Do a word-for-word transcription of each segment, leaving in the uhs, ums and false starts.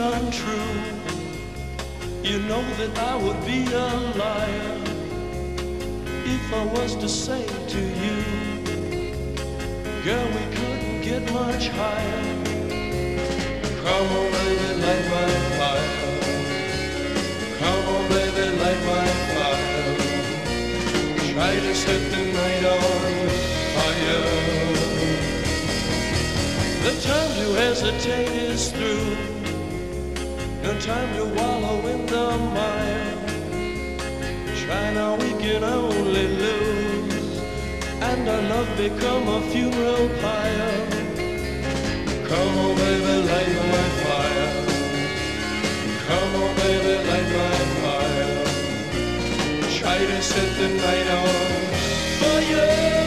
untrue. You know that I would be a liar if I was to say to you, girl, we couldn't get much higher. Come on, baby, light my fire. Come on, baby, light my fire. Try to set the night on fire. The time to hesitate is through. No time to wallow in the mire. Try now, we can only lose, and our love become a funeral pyre. Come on, baby, light my fire. Come on, baby, light my fire. Try to set the night on fire.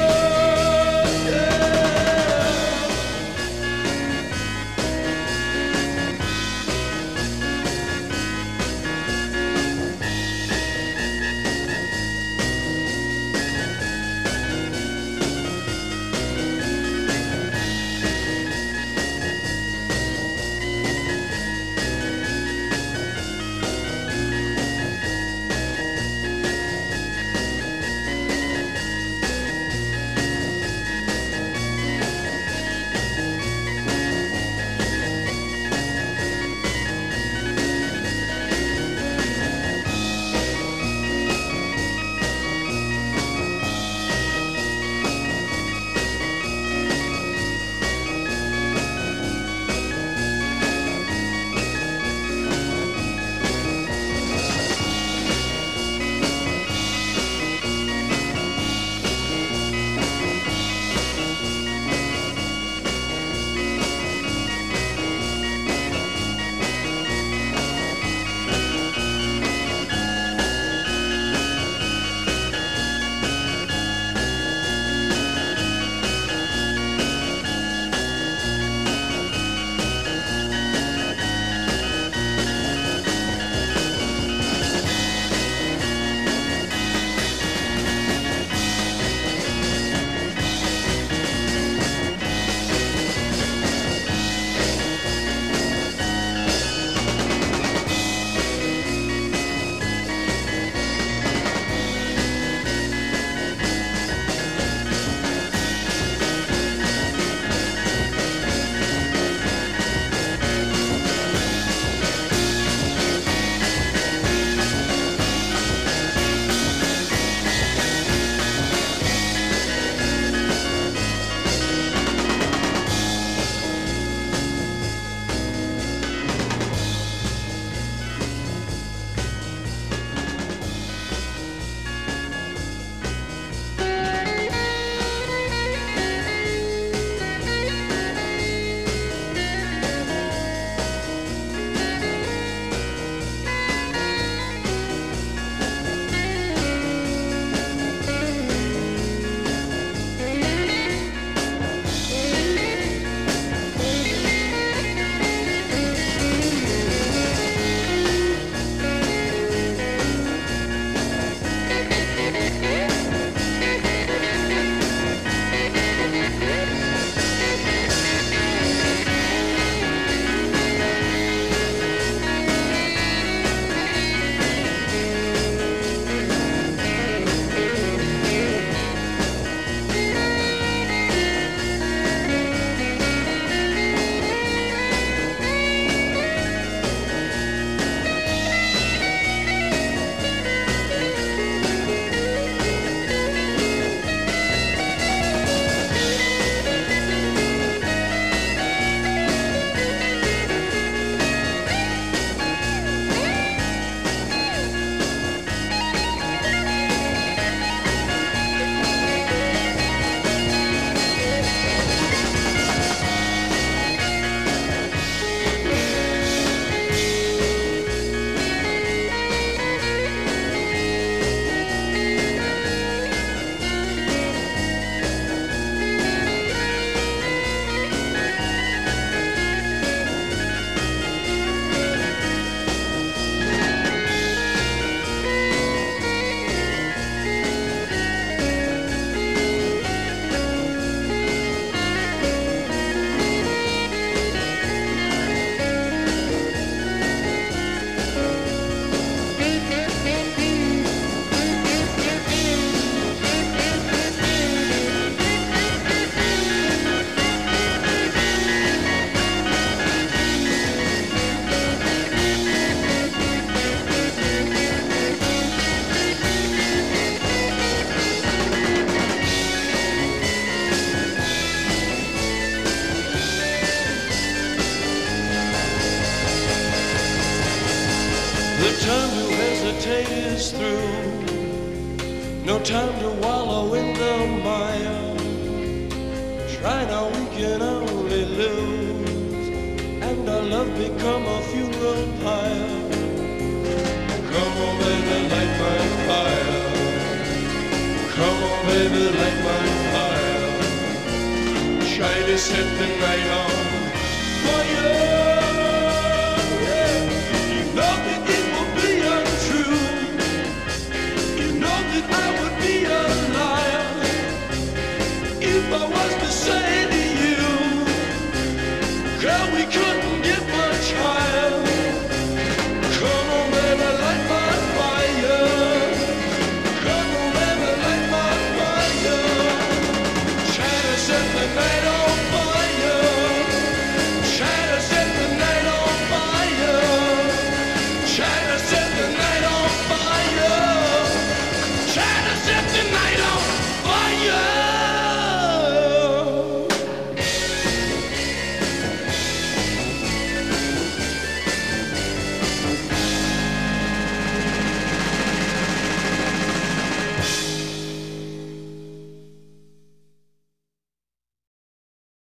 is through. No time to wallow in the mire. Try now, we can only lose, and our love become a funeral pyre. Come on, baby, light my fire. Come on, baby, light my fire. Try to set the night on for you.